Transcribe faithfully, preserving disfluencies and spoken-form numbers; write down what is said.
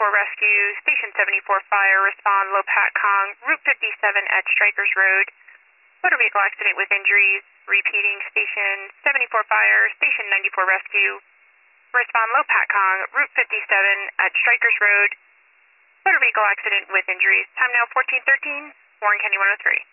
ninety-four Rescue, Station seventy-four Fire, respond Lopat Kong, Route fifty-seven at Strikers Road. Motor vehicle accident with injuries. Repeating, Station seventy-four Fire, Station ninety-four Rescue, respond Lopat Kong, Route fifty-seven at Strikers Road. Motor vehicle accident with injuries. Time now fourteen thirteen, Warren County one oh three.